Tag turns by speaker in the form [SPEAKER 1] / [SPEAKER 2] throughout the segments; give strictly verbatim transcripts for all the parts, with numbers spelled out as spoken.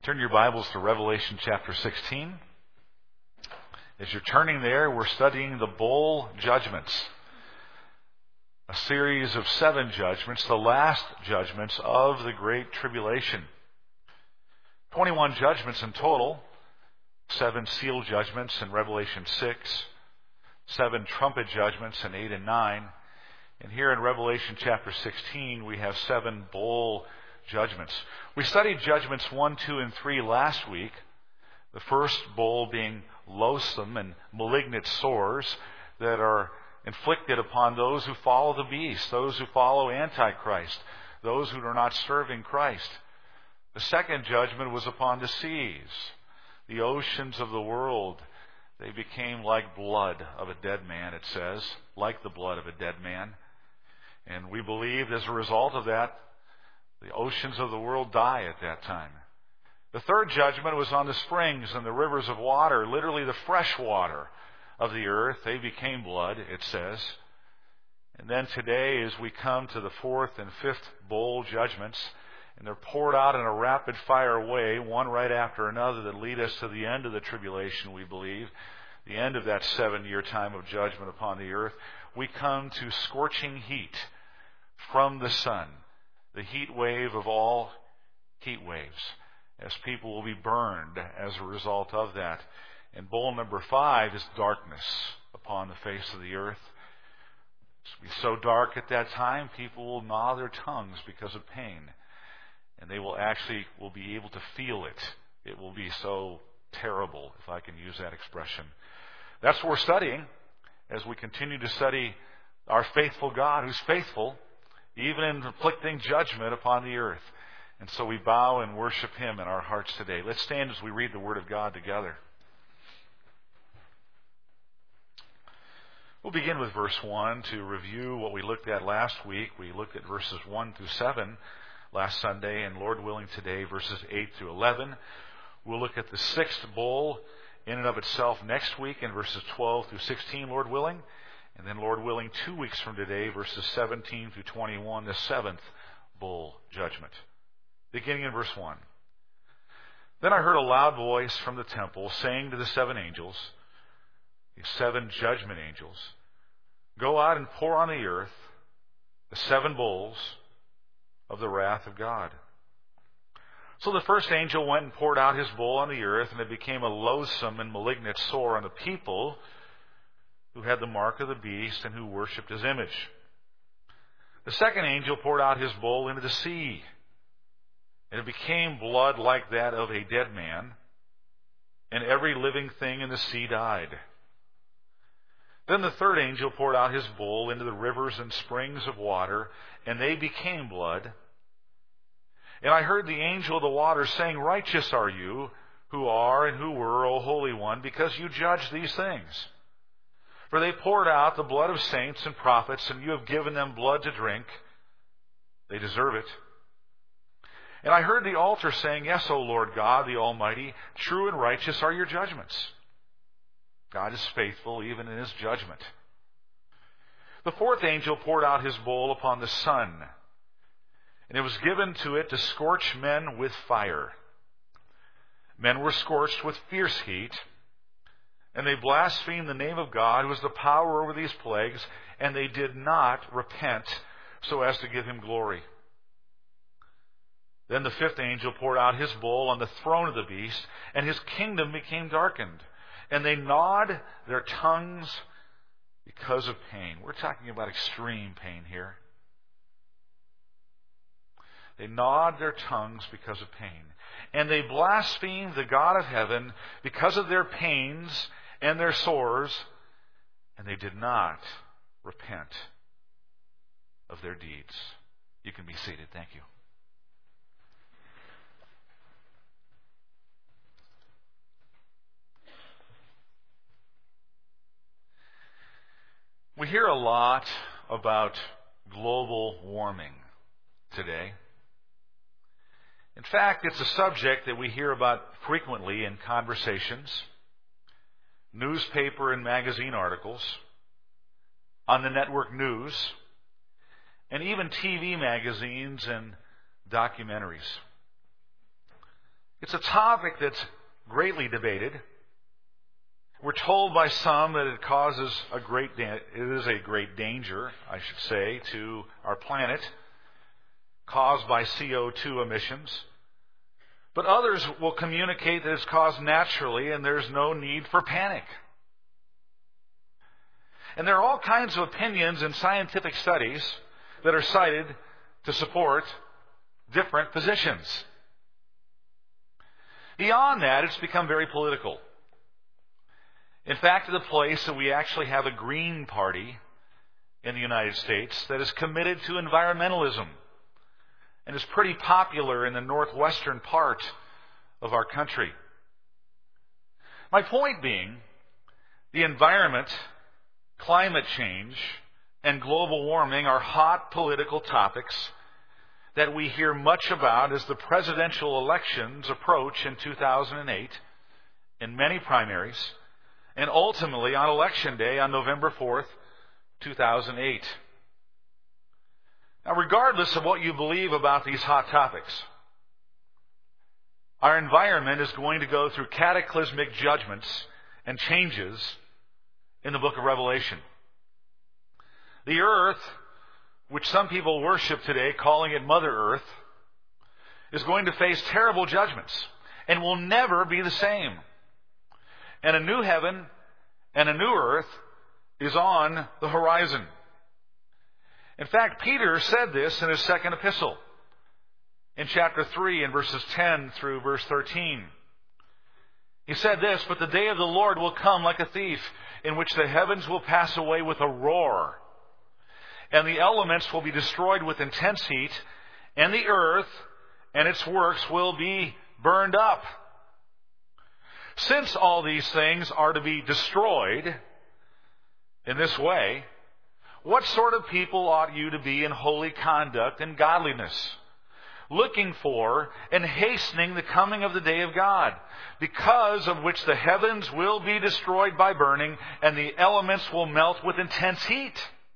[SPEAKER 1] Turn your Bibles to Revelation chapter sixteen. As you're turning there, we're studying the bowl judgments, a series of seven judgments, the last judgments of the Great Tribulation. twenty-one judgments in total, seven seal judgments in Revelation six, seven trumpet judgments in eight and nine, and here in Revelation chapter sixteen we have seven bowl judgments. We studied judgments one, two, and three last week. The first bowl being loathsome and malignant sores that are inflicted upon those who follow the beast, those who follow Antichrist, those who are not serving Christ. The second judgment was upon the seas, the oceans of the world. They became like blood of a dead man, it says, like the blood of a dead man. And we believe as a result of that, the oceans of the world die at that time. The third judgment was on the springs and the rivers of water, literally the fresh water of the earth. They became blood, it says. And then today, as we come to the fourth and fifth bowl judgments, and they're poured out in a rapid fire way, one right after another, that lead us to the end of the tribulation, we believe, the end of that seven-year time of judgment upon the earth, we come to scorching heat from the sun. The heat wave of all heat waves, as people will be burned as a result of that. And bowl number five is darkness upon the face of the earth. It will be so dark at that time, people will gnaw their tongues because of pain. And they will actually will be able to feel it. It will be so terrible, if I can use that expression. That's what we're studying as we continue to study our faithful God, who's faithful even in inflicting judgment upon the earth. And so we bow and worship Him in our hearts today. Let's stand as we read the Word of God together. We'll begin with verse one to review what we looked at last week. We looked at verses one through seven last Sunday, and Lord willing today, verses eight through eleven. We'll look at the sixth bowl in and of itself next week in verses twelve through sixteen, Lord willing. And then, Lord willing, two weeks from today, verses seventeen through twenty-one, the seventh bowl judgment. Beginning in verse one. Then I heard a loud voice from the temple saying to the seven angels, these seven judgment angels, go out and pour on the earth the seven bowls of the wrath of God. So the first angel went and poured out his bowl on the earth, and it became a loathsome and malignant sore on the people who had the mark of the beast and who worshipped his image. The second angel poured out his bowl into the sea, and it became blood like that of a dead man, and every living thing in the sea died. Then the third angel poured out his bowl into the rivers and springs of water, and they became blood. And I heard the angel of the waters saying, righteous are you, who are and who were, O Holy One, because you judge these things. For they poured out the blood of saints and prophets, and you have given them blood to drink. They deserve it. And I heard the altar saying, yes, O Lord God, the Almighty, true and righteous are your judgments. God is faithful even in his judgment. The fourth angel poured out his bowl upon the sun, and it was given to it to scorch men with fire. Men were scorched with fierce heat, and they blasphemed the name of God, who has the power over these plagues, and they did not repent so as to give him glory. Then the fifth angel poured out his bowl on the throne of the beast, and his kingdom became darkened, and they gnawed their tongues because of pain. We're talking about extreme pain here. They gnawed their tongues because of pain. And they blasphemed the God of heaven because of their pains and their sores, and they did not repent of their deeds. You can be seated. Thank you. We hear a lot about global warming today. In fact, it's a subject that we hear about frequently in conversations, newspaper and magazine articles, on the network news, and even T V magazines and documentaries. It's a topic that's greatly debated. We're told by some that it causes a great, da- it is a great danger, I should say, to our planet, caused by C O two emissions. But others will communicate that it's caused naturally and there's no need for panic. And there are all kinds of opinions in scientific studies that are cited to support different positions. Beyond that, it's become very political. In fact, to the place that we actually have a Green Party in the United States that is committed to environmentalism and is pretty popular in the northwestern part of our country. My point being, the environment, climate change, and global warming are hot political topics that we hear much about as the presidential elections approach in two thousand eight, in many primaries, and ultimately on Election Day on November fourth, two thousand eight. Now, regardless of what you believe about these hot topics, our environment is going to go through cataclysmic judgments and changes in the book of Revelation. The earth, which some people worship today, calling it Mother Earth, is going to face terrible judgments and will never be the same. And a new heaven and a new earth is on the horizon. In fact, Peter said this in his second epistle, in chapter three, in verses ten through verse thirteen. He said this, "But the day of the Lord will come like a thief, in which the heavens will pass away with a roar, and the elements will be destroyed with intense heat, and the earth and its works will be burned up. Since all these things are to be destroyed in this way, what sort of people ought you to be in holy conduct and godliness, looking for and hastening the coming of the day of God, because of which the heavens will be destroyed by burning, and the elements will melt with intense heat?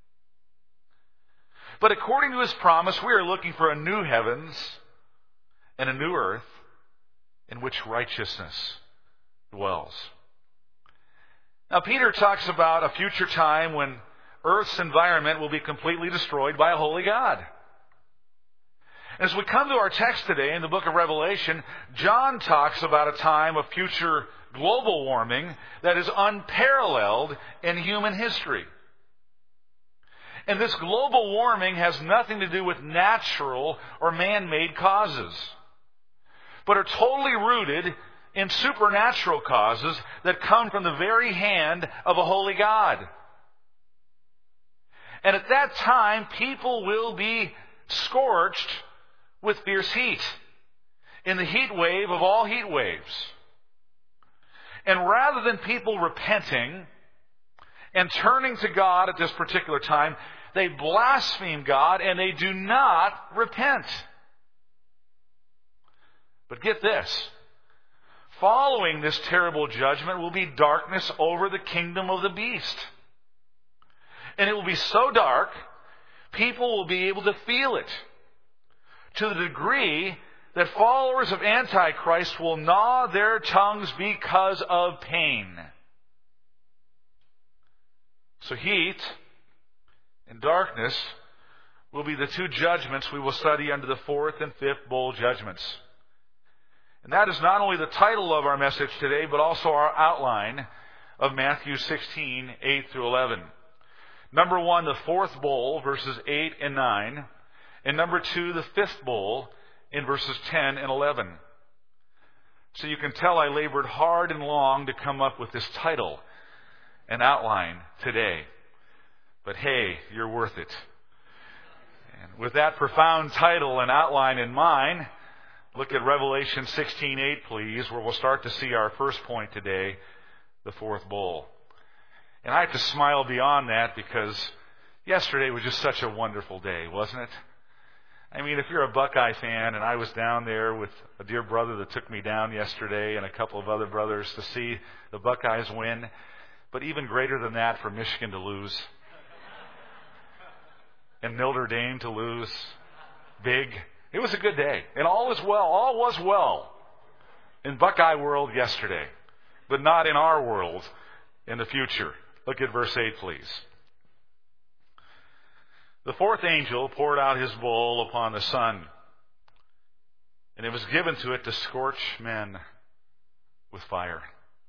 [SPEAKER 1] But according to his promise, we are looking for a new heavens and a new earth in which righteousness dwells." Now, Peter talks about a future time when Earth's environment will be completely destroyed by a holy God. As we come to our text today in the book of Revelation, John talks about a time of future global warming that is unparalleled in human history. And this global warming has nothing to do with natural or man-made causes, but are totally rooted in supernatural causes that come from the very hand of a holy God. And at that time, people will be scorched with fierce heat, in the heat wave of all heat waves. And rather than people repenting and turning to God at this particular time, they blaspheme God and they do not repent. But get this. Following this terrible judgment will be darkness over the kingdom of the beast. And it will be so dark, people will be able to feel it, to the degree that followers of Antichrist will gnaw their tongues because of pain. So heat and darkness will be the two judgments we will study under the fourth and fifth bowl judgments. And that is not only the title of our message today, but also our outline of Matthew sixteen, eight through eleven. Number one, the fourth bowl, verses eight and nine. And number two, the fifth bowl, in verses ten and eleven. So you can tell I labored hard and long to come up with this title and outline today. But hey, you're worth it. And with that profound title and outline in mind, look at Revelation sixteen eight, please, where we'll start to see our first point today, the fourth bowl. And I have to smile beyond that because yesterday was just such a wonderful day, wasn't it? I mean, if you're a Buckeye fan, and I was down there with a dear brother that took me down yesterday and a couple of other brothers to see the Buckeyes win, but even greater than that for Michigan to lose and Notre Dame to lose big. It was a good day. And all is well. All was well. in Buckeye world yesterday, but not in our world in the future. Look at verse eight, please. The fourth angel poured out his bowl upon the sun, and it was given to it to scorch men with fire.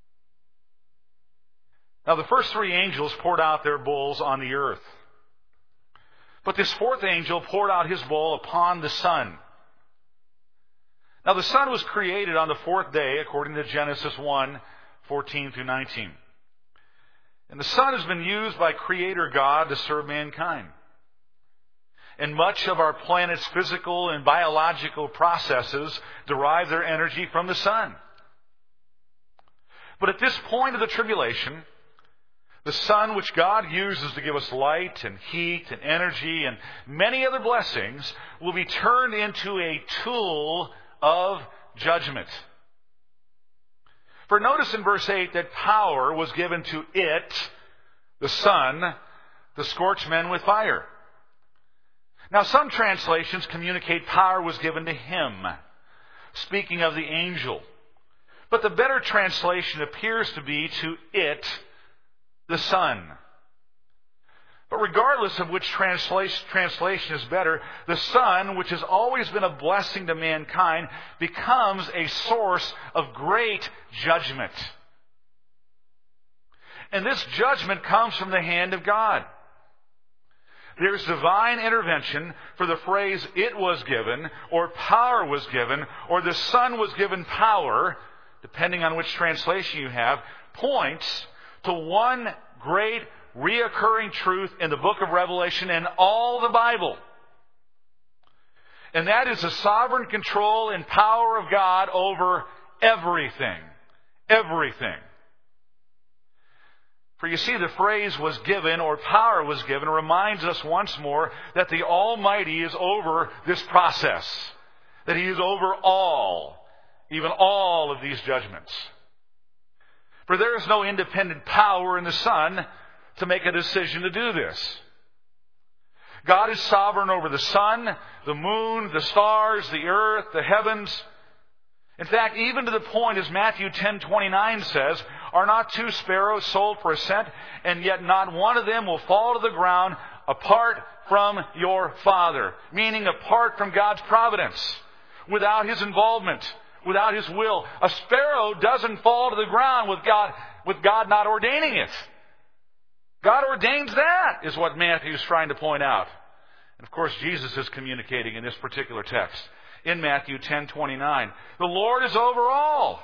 [SPEAKER 1] Now, the first three angels poured out their bowls on the earth. But this fourth angel poured out his bowl upon the sun. Now, the sun was created on the fourth day, according to Genesis one, fourteen through nineteen. And the sun has been used by Creator God to serve mankind. And much of our planet's physical and biological processes derive their energy from the sun. But at this point of the tribulation, the sun, which God uses to give us light and heat and energy and many other blessings, will be turned into a tool of judgment. For notice in verse eight that power was given to it, the sun, to scorch men with fire. Now, some translations communicate power was given to him, speaking of the angel. But the better translation appears to be to it, the sun. But regardless of which translation, translation is better, the sun, which has always been a blessing to mankind, becomes a source of great judgment. And this judgment comes from the hand of God. There's divine intervention for the phrase, it was given, or power was given, or the sun was given power, depending on which translation you have, points to one great reoccurring truth in the book of Revelation and all the Bible. And that is the sovereign control and power of God over everything. Everything. For you see, the phrase was given or power was given reminds us once more that the Almighty is over this process. That He is over all, even all of these judgments. For there is no independent power in the sun to make a decision to do this. God is sovereign over the sun, the moon, the stars, the earth, the heavens. In fact, even to the point, as Matthew ten twenty-nine says, are not two sparrows sold for a cent, and yet not one of them will fall to the ground apart from your Father. Meaning apart from God's providence, without His involvement, without His will. A sparrow doesn't fall to the ground with God, with God not ordaining it. God ordains that, is what Matthew is trying to point out. And of course, Jesus is communicating in this particular text. In Matthew ten twenty-nine, the Lord is over all.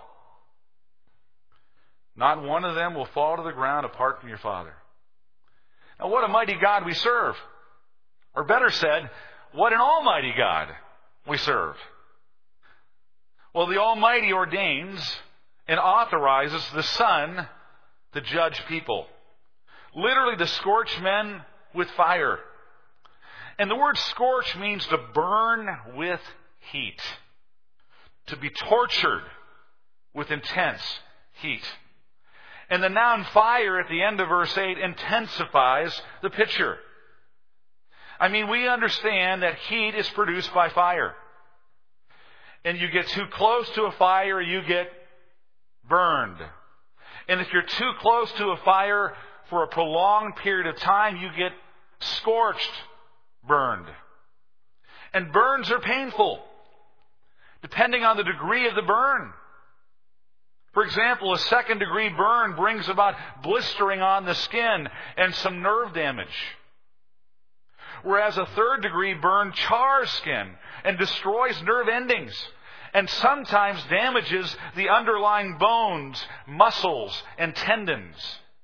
[SPEAKER 1] Not one of them will fall to the ground apart from your Father. Now, what a mighty God we serve. Or better said, what an almighty God we serve. Well, the Almighty ordains and authorizes the sun to judge people. Literally to scorch men with fire. And the word scorch means to burn with heat. To be tortured with intense heat. And the noun fire at the end of verse eight intensifies the picture. I mean, we understand that heat is produced by fire. And you get too close to a fire, you get burned. And if you're too close to a fire for a prolonged period of time, you get scorched, burned. And burns are painful, depending on the degree of the burn. For example, a second degree burn brings about blistering on the skin and some nerve damage. Whereas a third degree burn chars skin and destroys nerve endings and sometimes damages the underlying bones, muscles, and tendons.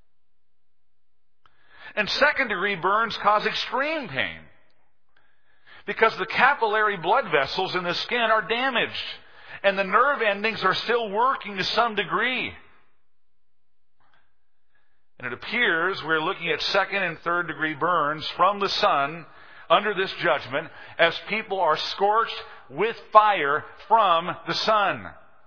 [SPEAKER 1] And second degree burns cause extreme pain because the capillary blood vessels in the skin are damaged and the nerve endings are still working to some degree. And it appears we're looking at second and third degree burns from the sun under this judgment as people are scorched with fire from the sun.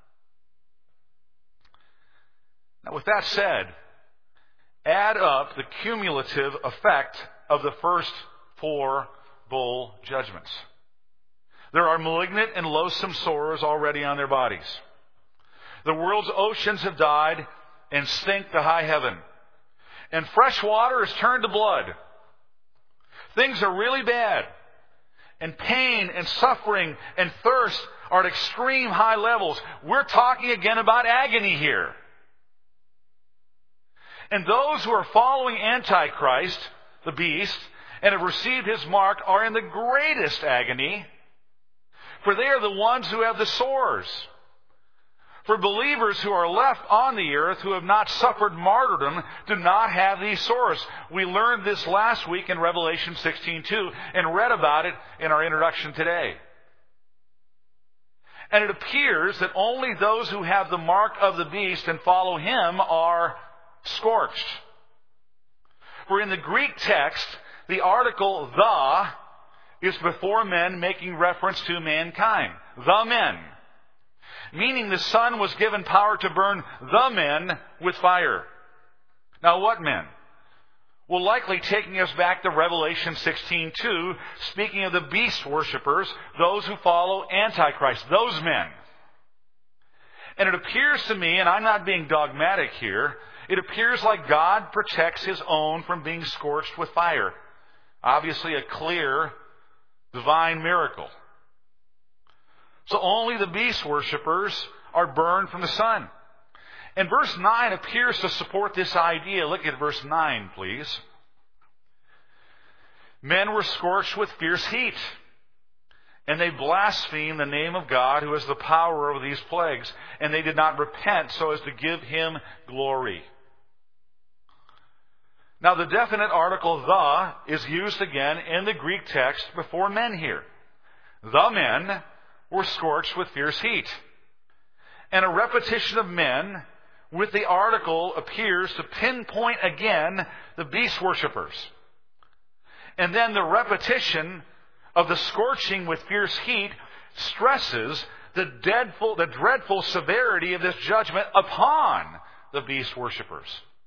[SPEAKER 1] Now, with that said, add up the cumulative effect of the first four bowl judgments. There are malignant and loathsome sores already on their bodies. The world's oceans have died and stink to high heaven. And fresh water is turned to blood. Things are really bad. And pain and suffering and thirst are at extreme high levels. We're talking again about agony here. And those who are following Antichrist, the beast, and have received his mark are in the greatest agony, for they are the ones who have the sores. For believers who are left on the earth who have not suffered martyrdom do not have these sores. We learned this last week in Revelation sixteen two and read about it in our introduction today. And it appears that only those who have the mark of the beast and follow him are scorched. For in the Greek text, the article the is before men, making reference to mankind. The men. Meaning the Son was given power to burn the men with fire. Now what men? Well, likely taking us back to Revelation sixteen two, speaking of the beast worshippers, those who follow Antichrist, those men. And it appears to me, and I'm not being dogmatic here, it appears like God protects his own from being scorched with fire. Obviously a clear divine miracle. So only the beast worshippers are burned from the sun. And verse nine appears to support this idea. Look at verse nine, please. Men were scorched with fierce heat, and they blasphemed the name of God who has the power over these plagues, and they did not repent so as to give him glory. Now the definite article the is used again in the Greek text before men here. The men were scorched with fierce heat. And a repetition of men with the article appears to pinpoint again the beast worshippers. And then the repetition of the scorching with fierce heat stresses the dreadful, the dreadful severity of this judgment upon the beast worshippers.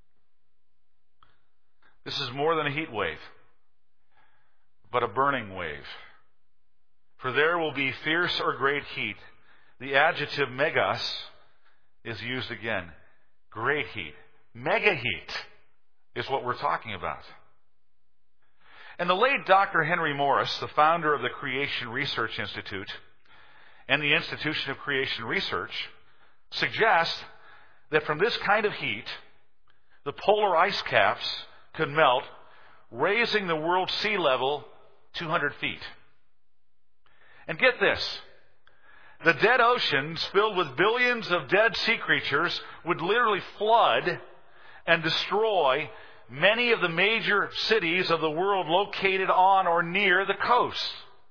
[SPEAKER 1] This is more than a heat wave, but a burning wave. For there will be fierce or great heat. The adjective megas is used again. Great heat. Mega heat is what we're talking about. And the late Doctor Henry Morris, the founder of the Creation Research Institute and the Institution of Creation Research, suggests that from this kind of heat, the polar ice caps could melt, raising the world sea level two hundred feet. And get this, the dead oceans filled with billions of dead sea creatures would literally flood and destroy many of the major cities of the world located on or near the coast.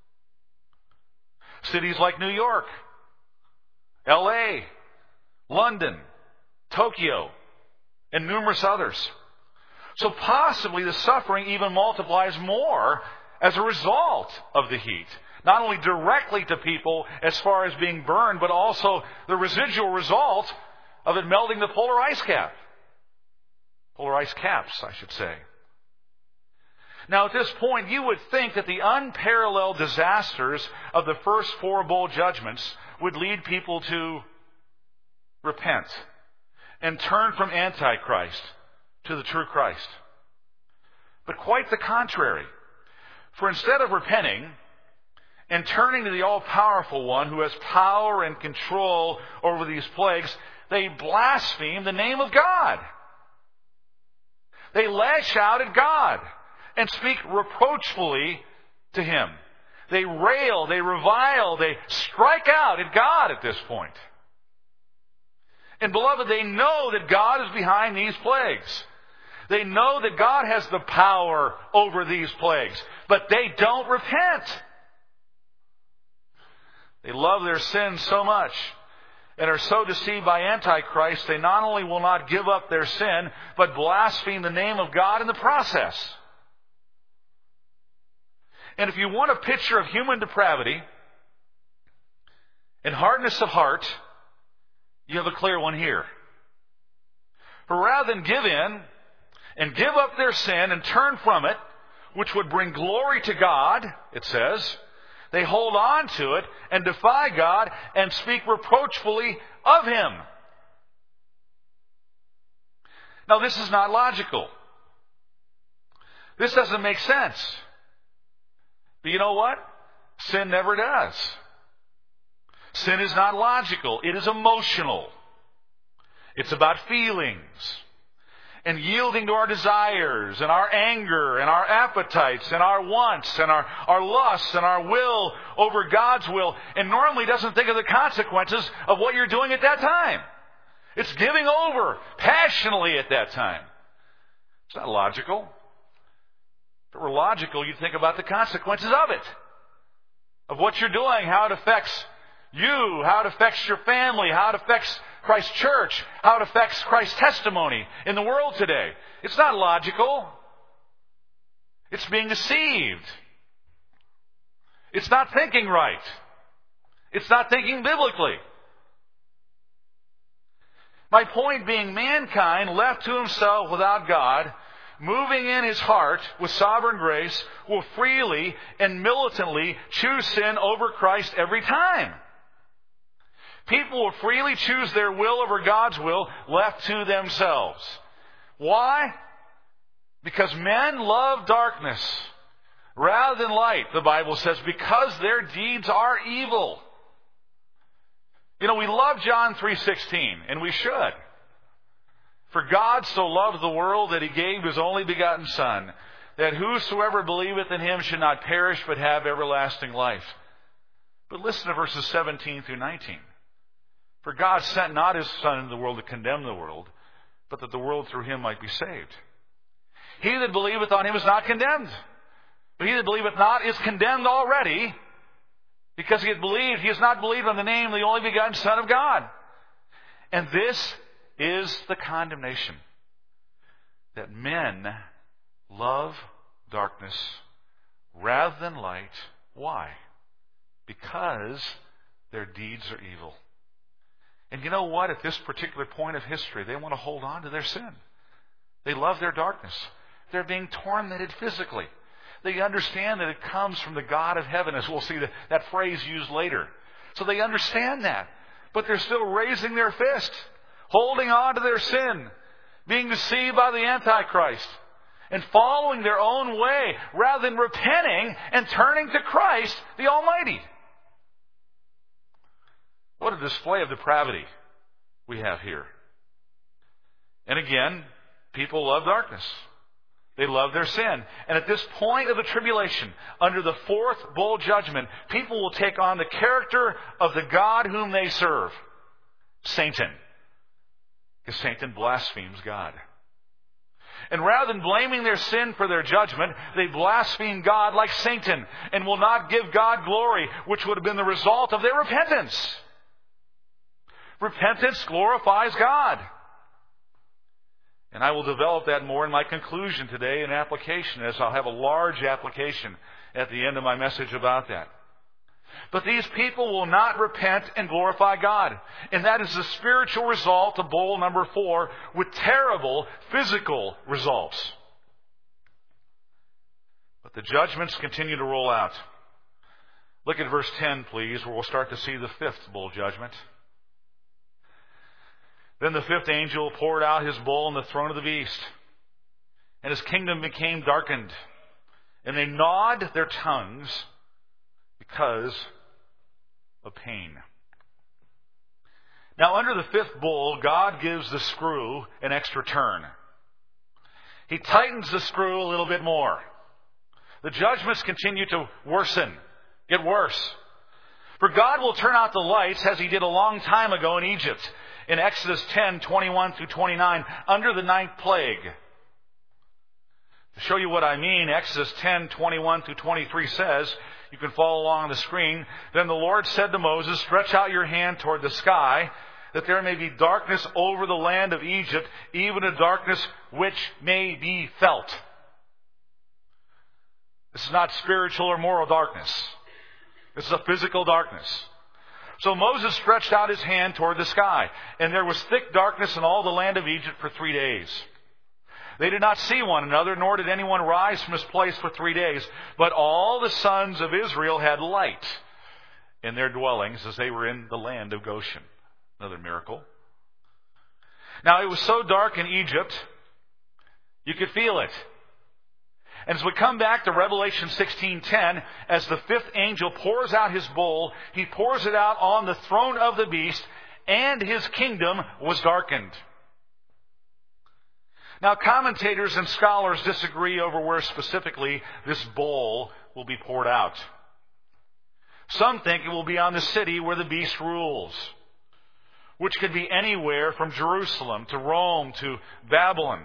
[SPEAKER 1] Cities like New York, L A, London, Tokyo, and numerous others. So possibly the suffering even multiplies more as a result of the heat. Not only directly to people as far as being burned, but also the residual result of it melting the polar ice cap. Polar ice caps, I should say. Now at this point, you would think that the unparalleled disasters of the first four bowl judgments would lead people to repent and turn from Antichrist to the true Christ. But quite the contrary. For instead of repenting and turning to the all-powerful one who has power and control over these plagues, they blaspheme the name of God. They lash out at God and speak reproachfully to him. They rail, they revile, they strike out at God at this point. And beloved, they know that God is behind these plagues. They know that God has the power over these plagues, but they don't repent. They love their sins so much and are so deceived by Antichrist, they not only will not give up their sin, but blaspheme the name of God in the process. And if you want a picture of human depravity and hardness of heart, you have a clear one here. For rather than give in and give up their sin and turn from it, which would bring glory to God, it says, they hold on to it and defy God and speak reproachfully of him. Now, this is not logical. This doesn't make sense. But you know what? Sin never does. Sin is not logical. It is emotional. It's about feelings and yielding to our desires and our anger and our appetites and our wants and our, our lusts and our will over God's will, and normally doesn't think of the consequences of what you're doing at that time. It's giving over passionately at that time. It's not logical. If it were logical, you'd think about the consequences of it, of what you're doing, how it affects you, how it affects your family, how it affects Christ's church, how it affects Christ's testimony in the world today. It's not logical. It's being deceived. It's not thinking right. It's not thinking biblically. My point being, mankind left to himself without God, moving in his heart with sovereign grace, will freely and militantly choose sin over Christ every time. People will freely choose their will over God's will, left to themselves. Why? Because men love darkness rather than light, the Bible says, because their deeds are evil. You know, we love John three sixteen, and we should. For God so loved the world that he gave his only begotten Son, that whosoever believeth in him should not perish but have everlasting life. But listen to verses seventeen through nineteen. For God sent not his Son into the world to condemn the world, but that the world through him might be saved. He that believeth on him is not condemned, but he that believeth not is condemned already, because he hath believed, he has not believed on the name of the only begotten Son of God. And this is the condemnation, that men love darkness rather than light. Why? Because their deeds are evil. And you know what? At this particular point of history, they want to hold on to their sin. They love their darkness. They're being tormented physically. They understand that it comes from the God of heaven, as we'll see that, that phrase used later. So they understand that. But they're still raising their fist, holding on to their sin, being deceived by the Antichrist, and following their own way rather than repenting and turning to Christ, the Almighty. What a display of depravity we have here. And again, people love darkness. They love their sin. And at this point of the tribulation, under the fourth bowl judgment, people will take on the character of the God whom they serve, Satan. Because Satan blasphemes God. And rather than blaming their sin for their judgment, they blaspheme God like Satan and will not give God glory, which would have been the result of their repentance. Repentance glorifies God. And I will develop that more in my conclusion today in application, as I'll have a large application at the end of my message about that. But these people will not repent and glorify God. And that is the spiritual result of bowl number four, with terrible physical results. But the judgments continue to roll out. Look at verse ten, please, where we'll start to see the fifth bowl judgment. Then the fifth angel poured out his bowl on the throne of the beast, and his kingdom became darkened, and they gnawed their tongues because of pain. Now, under the fifth bowl, God gives the screw an extra turn. He tightens the screw a little bit more. The judgments continue to worsen, get worse. For God will turn out the lights as he did a long time ago in Egypt, in Exodus ten, twenty-one through twenty-nine, under the ninth plague. To show you what I mean, Exodus ten, twenty-one through twenty-three says, you can follow along on the screen, then the Lord said to Moses, stretch out your hand toward the sky, that there may be darkness over the land of Egypt, even a darkness which may be felt. This is not spiritual or moral darkness. This is a physical darkness. So Moses stretched out his hand toward the sky, and there was thick darkness in all the land of Egypt for three days. They did not see one another, nor did anyone rise from his place for three days. But all the sons of Israel had light in their dwellings as they were in the land of Goshen. Another miracle. Now it was so dark in Egypt You could feel it. And as we come back to Revelation sixteen ten, as the fifth angel pours out his bowl, he pours it out on the throne of the beast, and his kingdom was darkened. Now, commentators and scholars disagree over where specifically this bowl will be poured out. Some think it will be on the city where the beast rules, which could be anywhere from Jerusalem to Rome to Babylon.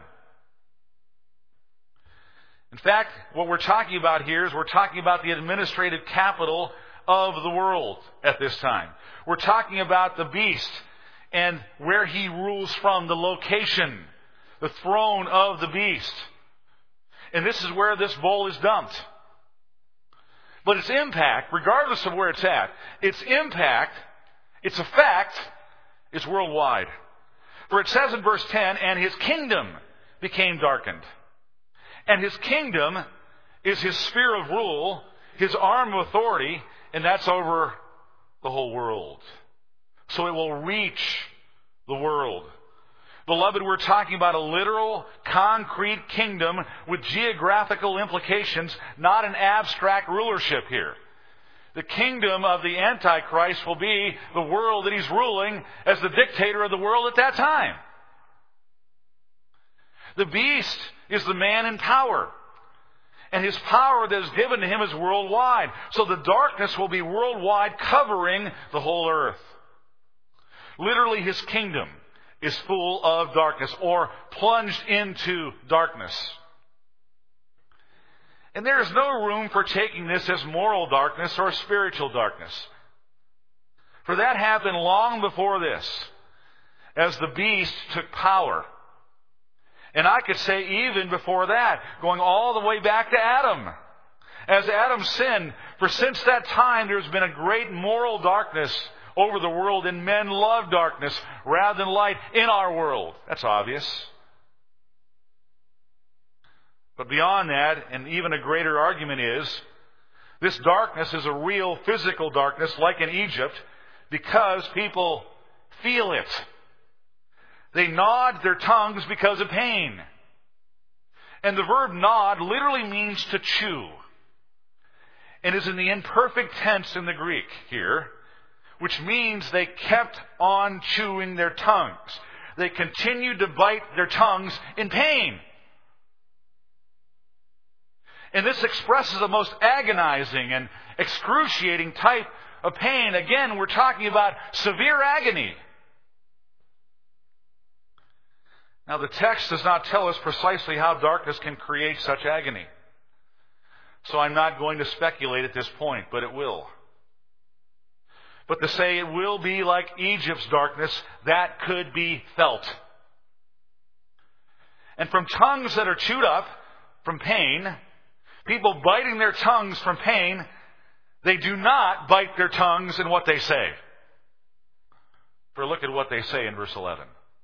[SPEAKER 1] In fact, what we're talking about here is we're talking about the administrative capital of the world at this time. We're talking about the beast and where he rules from, the location, the throne of the beast. And this is where this bowl is dumped. But its impact, regardless of where it's at, its impact, its effect, is worldwide. For it says in verse ten, and his kingdom became darkened. And his kingdom is his sphere of rule, his arm of authority, and that's over the whole world. So it will reach the world. Beloved, we're talking about a literal, concrete kingdom with geographical implications, not an abstract rulership here. The kingdom of the Antichrist will be the world that he's ruling as the dictator of the world at that time. The beast is the man in power. And his power that is given to him is worldwide. So the darkness will be worldwide, covering the whole earth. Literally, his kingdom is full of darkness, or plunged into darkness. And there is no room for taking this as moral darkness or spiritual darkness. For that happened long before this, as the beast took power. And I could say even before that, going all the way back to Adam. As Adam sinned, for since that time there's been a great moral darkness over the world, and men love darkness rather than light in our world. That's obvious. But beyond that, and even a greater argument is, this darkness is a real physical darkness, like in Egypt, because people feel it. They gnawed their tongues because of pain. And the verb gnawed literally means to chew, and is in the imperfect tense in the Greek here, which means they kept on chewing their tongues. They continued to bite their tongues in pain. And this expresses a most agonizing and excruciating type of pain. Again, we're talking about severe agony. Now, the text does not tell us precisely how darkness can create such agony. So I'm not going to speculate at this point, but it will. But to say it will be like Egypt's darkness, that could be felt. And from tongues that are chewed up from pain, people biting their tongues from pain, they do not bite their tongues in what they say. For look at what they say in verse eleven.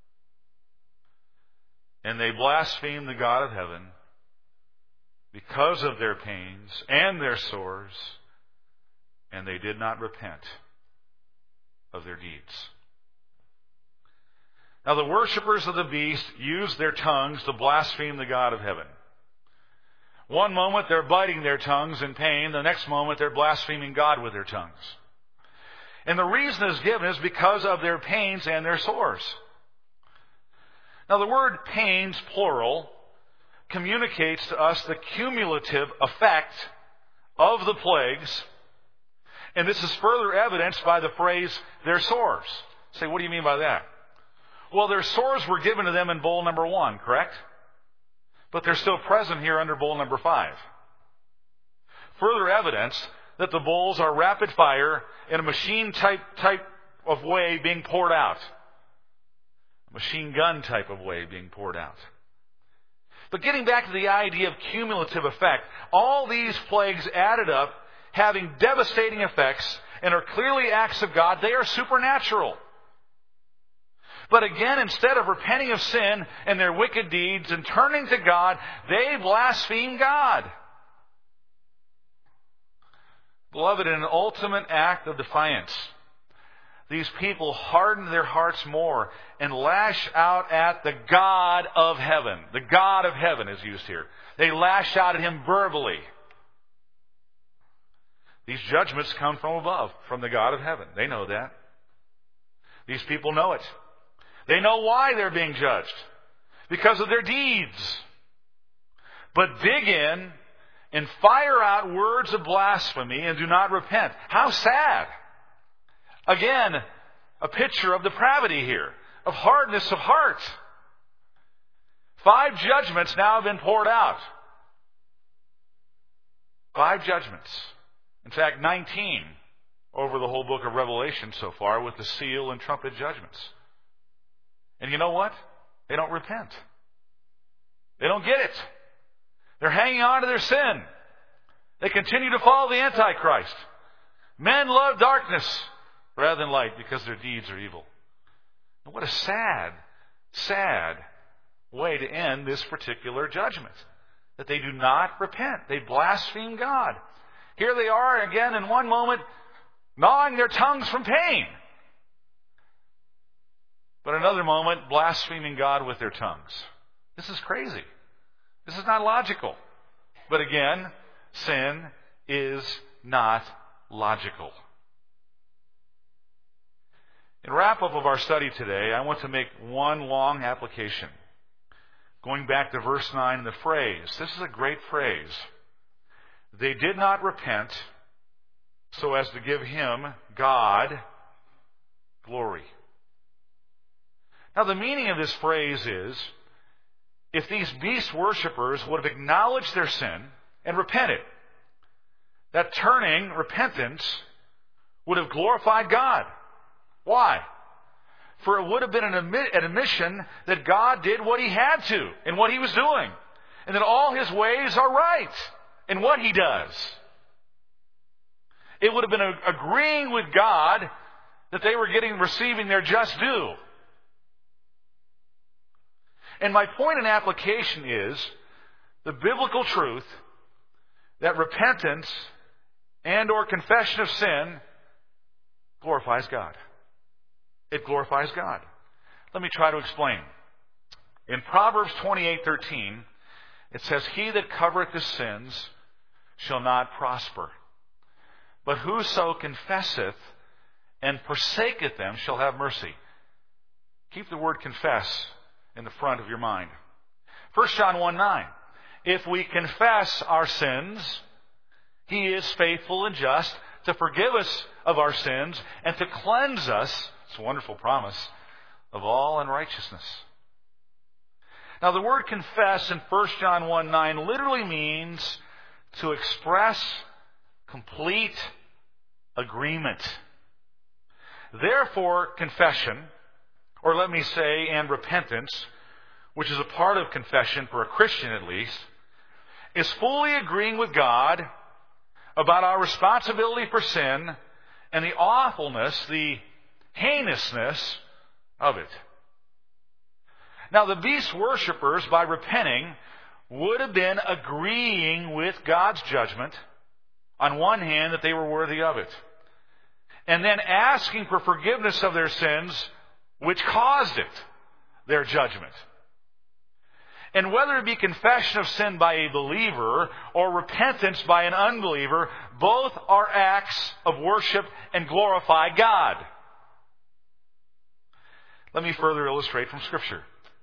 [SPEAKER 1] And they blaspheme the God of heaven because of their pains and their sores, and they did not repent of their deeds. Now, the worshippers of the beast use their tongues to blaspheme the God of heaven. One moment they're biting their tongues in pain, the next moment they're blaspheming God with their tongues. And the reason is given is because of their pains and their sores. Now, the word pains, plural, communicates to us the cumulative effect of the plagues. And this is further evidenced by the phrase, their sores. Say, what do you mean by that? Well, their sores were given to them in bowl number one, correct? But they're still present here under bowl number five. Further evidence that the bowls are rapid fire in a machine type, type of way being poured out. A machine gun type of way being poured out. But getting back to the idea of cumulative effect, all these plagues added up, having devastating effects, and are clearly acts of God. They are supernatural. But again, instead of repenting of sin and their wicked deeds and turning to God, they blaspheme God. Beloved, in an ultimate act of defiance, these people harden their hearts more and lash out at the God of heaven. The God of heaven is used here. They lash out at him verbally. These judgments come from above, from the God of heaven. They know that. These people know it. They know why they're being judged. Because of their deeds. But dig in and fire out words of blasphemy and do not repent. How sad. Again, a picture of depravity here, of hardness of heart. Five judgments now have been poured out. Five judgments. In fact, nineteen over the whole book of Revelation so far with the seal and trumpet judgments. And you know what? They don't repent. They don't get it. They're hanging on to their sin. They continue to follow the Antichrist. Men love darkness rather than light because their deeds are evil. And what a sad, sad way to end this particular judgment. That they do not repent. They blaspheme God. Here they are again in one moment gnawing their tongues from pain. But another moment blaspheming God with their tongues. This is crazy. This is not logical. But again, sin is not logical. In wrap-up of our study today, I want to make one long application. Going back to verse nine, the phrase. This is a great phrase. They did not repent so as to give him, God, glory. Now the meaning of this phrase is, if these beast worshippers would have acknowledged their sin and repented, that turning, repentance, would have glorified God. Why? For it would have been an admission that God did what he had to in what he was doing, and that all his ways are right in what he does. It would have been agreeing with God that they were getting, receiving their just due. And my point in application is the biblical truth that repentance and or confession of sin glorifies God. It glorifies God. Let me try to explain. In Proverbs twenty-eight thirteen, it says, he that covereth his sins shall not prosper. But whoso confesseth and forsaketh them shall have mercy. Keep the word confess in the front of your mind. First John one nine. If we confess our sins, he is faithful and just to forgive us of our sins and to cleanse us, it's a wonderful promise, of all unrighteousness. Now the word confess in First John one nine literally means to express complete agreement. Therefore, confession, or let me say, and repentance, which is a part of confession for a Christian at least, is fully agreeing with God about our responsibility for sin and the awfulness, the heinousness of it. Now, the beast worshippers, by repenting, would have been agreeing with God's judgment, on one hand, that they were worthy of it, and then asking for forgiveness of their sins, which caused it, their judgment. And whether it be confession of sin by a believer or repentance by an unbeliever, both are acts of worship and glorify God. Let me further illustrate from Scripture.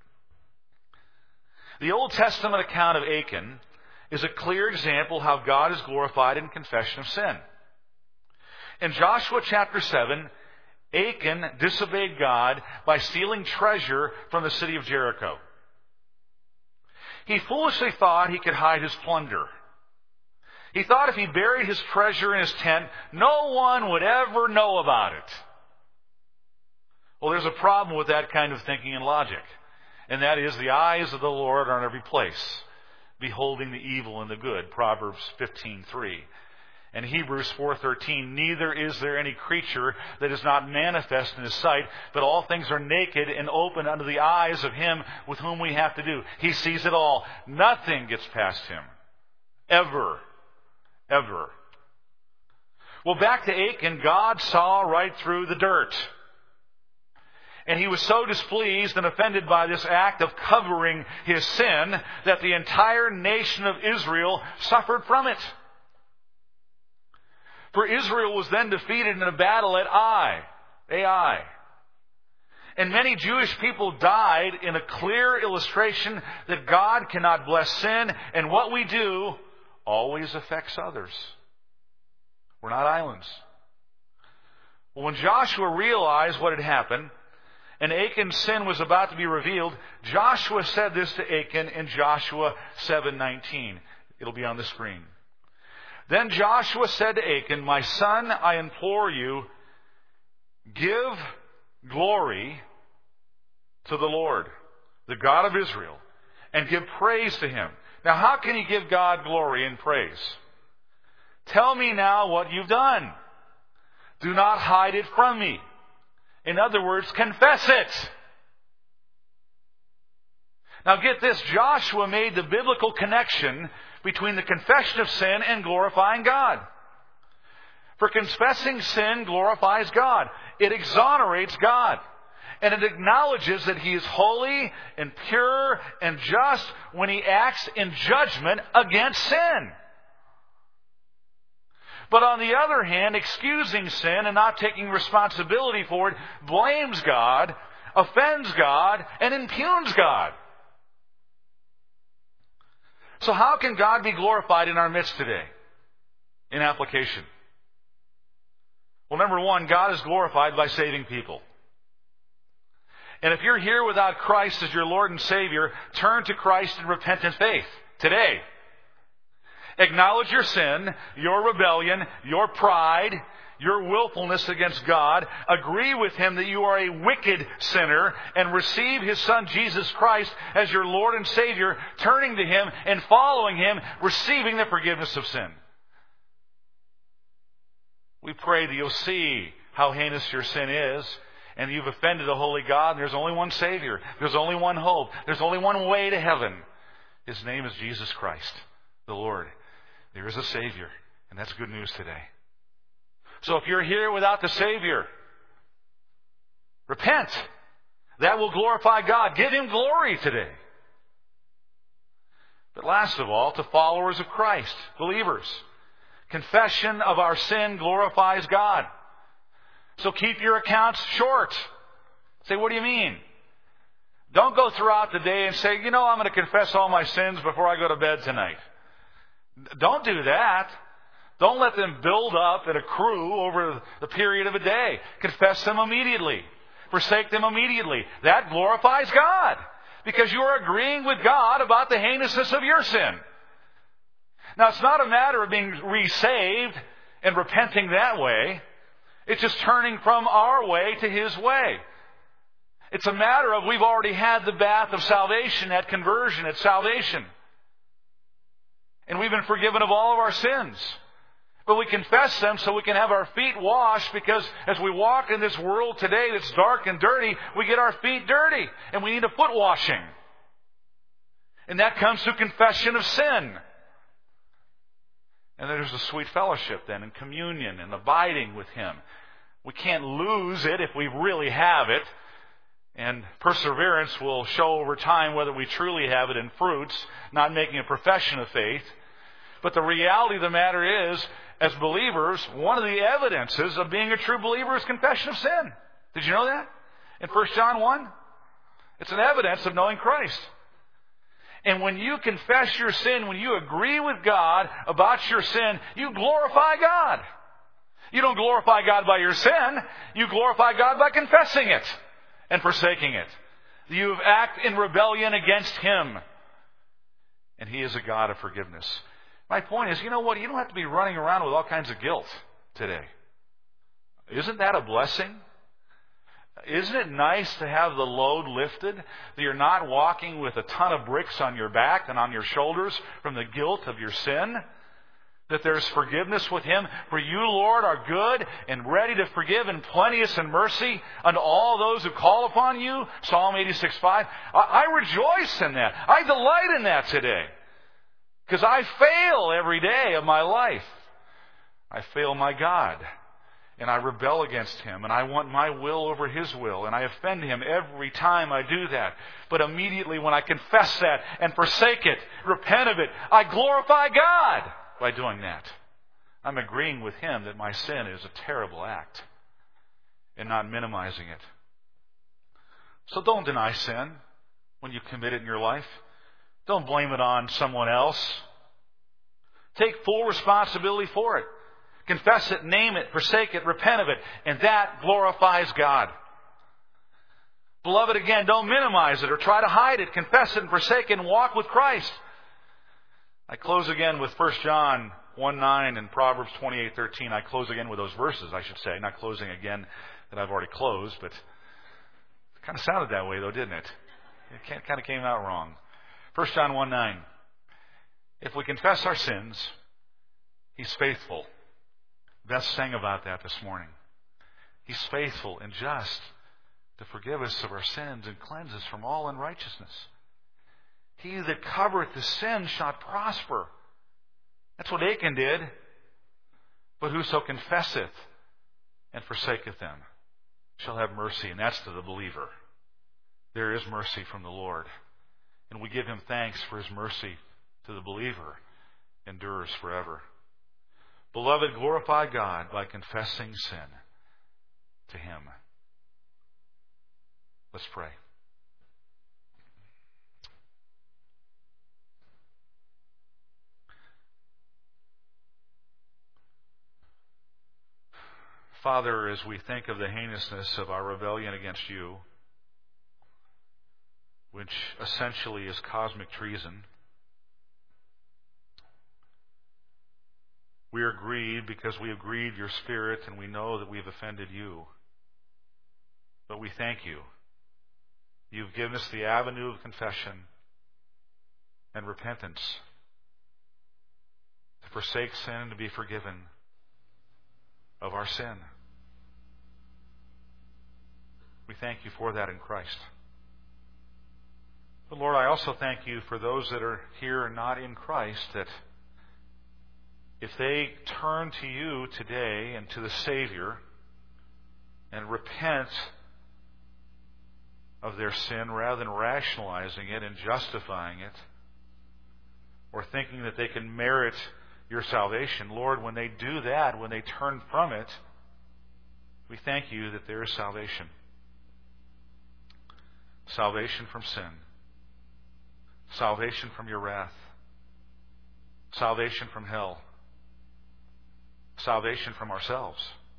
[SPEAKER 1] The Old Testament account of Achan is a clear example how God is glorified in confession of sin. In Joshua chapter seven, Achan disobeyed God by stealing treasure from the city of Jericho. He foolishly thought he could hide his plunder. He thought if he buried his treasure in his tent, no one would ever know about it. Well, there's a problem with that kind of thinking and logic. And that is, the eyes of the Lord are in every place, beholding the evil and the good. Proverbs fifteen three. And Hebrews four thirteen, neither is there any creature that is not manifest in his sight, but all things are naked and open unto the eyes of him with whom we have to do. He sees it all. Nothing gets past him. Ever. Ever. Well, back to Achan, God saw right through the dirt. And he was so displeased and offended by this act of covering his sin that the entire nation of Israel suffered from it. For Israel was then defeated in a battle at Ai, Ai. And many Jewish people died in a clear illustration that God cannot bless sin, and what we do always affects others. We're not islands. Well, when Joshua realized what had happened, and Achan's sin was about to be revealed, Joshua said this to Achan in Joshua seven nineteen. It'll be on the screen. Then Joshua said to Achan, "My son, I implore you, give glory to the Lord, the God of Israel, and give praise to Him." Now, how can you give God glory and praise? Tell me now what you've done. Do not hide it from me. In other words, confess it. Now get this, Joshua made the biblical connection between the confession of sin and glorifying God. For confessing sin glorifies God. It exonerates God. And it acknowledges that He is holy and pure and just when He acts in judgment against sin. But on the other hand, excusing sin and not taking responsibility for it blames God, offends God, and impugns God. So how can God be glorified in our midst today? In application. Well, number one, God is glorified by saving people. And if you're here without Christ as your Lord and Savior, turn to Christ in repentant faith today. Acknowledge your sin, your rebellion, your pride, your willfulness against God. Agree with Him that you are a wicked sinner and receive His Son Jesus Christ as your Lord and Savior, turning to Him and following Him, receiving the forgiveness of sin. We pray that you'll see how heinous your sin is, and you've offended the holy God. There's only one Savior. There's only one hope. There's only one way to heaven. His name is Jesus Christ, the Lord. There is a Savior, and that's good news today. So if you're here without the Savior, repent. That will glorify God. Give Him glory today. But last of all, to followers of Christ, believers, confession of our sin glorifies God. So keep your accounts short. Say, what do you mean? Don't go throughout the day and say, you know, I'm going to confess all my sins before I go to bed tonight. Don't do that. Don't let them build up and accrue over the period of a day. Confess them immediately. Forsake them immediately. That glorifies God, because you are agreeing with God about the heinousness of your sin. Now, it's not a matter of being resaved and repenting that way. It's just turning from our way to His way. It's a matter of we've already had the bath of salvation at conversion, at salvation. And we've been forgiven of all of our sins. But we confess them so we can have our feet washed, because as we walk in this world today that's dark and dirty, we get our feet dirty. And we need a foot washing. And that comes through confession of sin. And there's a sweet fellowship then, and communion, and abiding with Him. We can't lose it if we really have it. And perseverance will show over time whether we truly have it in fruits, not making a profession of faith. But the reality of the matter is, as believers, one of the evidences of being a true believer is confession of sin. Did you know that? In First John one? It's an evidence of knowing Christ. And when you confess your sin, when you agree with God about your sin, you glorify God. You don't glorify God by your sin. You glorify God by confessing it and forsaking it. You act in rebellion against Him. And He is a God of forgiveness. My point is, you know what? You don't have to be running around with all kinds of guilt today. Isn't that a blessing? Isn't it nice to have the load lifted? That you're not walking with a ton of bricks on your back and on your shoulders from the guilt of your sin? That there's forgiveness with Him. For you, Lord, are good and ready to forgive and plenteous in mercy unto all those who call upon you. Psalm eighty-six five. I, I rejoice in that. I delight in that today. Because I fail every day of my life. I fail my God, and I rebel against Him, and I want my will over His will, and I offend Him every time I do that. But immediately when I confess that and forsake it, repent of it, I glorify God by doing that. I'm agreeing with Him that my sin is a terrible act and not minimizing it. So don't deny sin when you commit it in your life. Don't blame it on someone else. Take full responsibility for it. Confess it, name it, forsake it, repent of it, and that glorifies God. Beloved, again, don't minimize it or try to hide it. Confess it and forsake it and walk with Christ. I close again with First John one nine and Proverbs twenty-eight thirteen. I close again with those verses, I should say. Not closing again that I've already closed, but it kind of sounded that way, though, didn't it? It kind of came out wrong. First John one nine. If we confess our sins, He's faithful. Beth sang about that this morning. He's faithful and just to forgive us of our sins and cleanse us from all unrighteousness. He that covereth the sin shall prosper. That's what Achan did. But whoso confesseth and forsaketh them shall have mercy, and that's to the believer. There is mercy from the Lord. And we give Him thanks for His mercy to the believer. Endures forever. Beloved, glorify God by confessing sin to Him. Let's pray. Father, as we think of the heinousness of our rebellion against You, which essentially is cosmic treason, we are grieved because we have grieved Your Spirit and we know that we have offended You. But we thank You. You've given us the avenue of confession and repentance to forsake sin and to be forgiven of our sin. We thank You for that in Christ. But Lord, I also thank You for those that are here and not in Christ, that if they turn to You today and to the Savior and repent of their sin rather than rationalizing it and justifying it or thinking that they can merit Your salvation, Lord, when they do that, when they turn from it, we thank You that there is salvation. Salvation from sin. Salvation from Your wrath. Salvation from hell. Salvation from ourselves.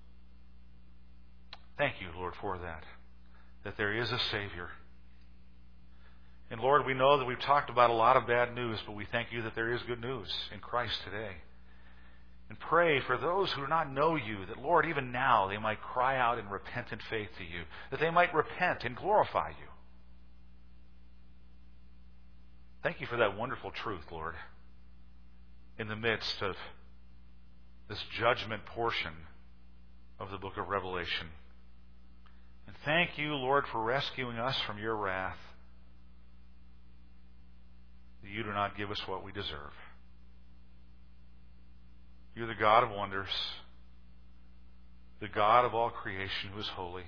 [SPEAKER 1] Thank You, Lord, for that. That there is a Savior. And Lord, we know that we've talked about a lot of bad news, but we thank You that there is good news in Christ today. And pray for those who do not know You, that Lord, even now they might cry out in repentant faith to You, that they might repent and glorify You. Thank You for that wonderful truth, Lord, in the midst of this judgment portion of the book of Revelation. And thank You, Lord, for rescuing us from Your wrath, that You do not give us what we deserve. You're the God of wonders, the God of all creation who is holy.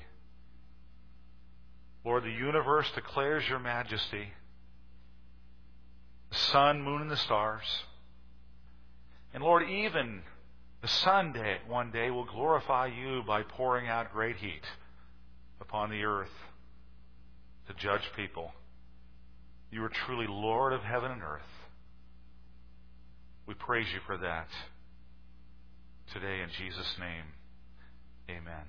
[SPEAKER 1] Lord, the universe declares Your majesty, the sun, moon, and the stars. And Lord, even the sun day, one day will glorify You by pouring out great heat upon the earth to judge people. You are truly Lord of heaven and earth. We praise You for that today in Jesus' name. Amen.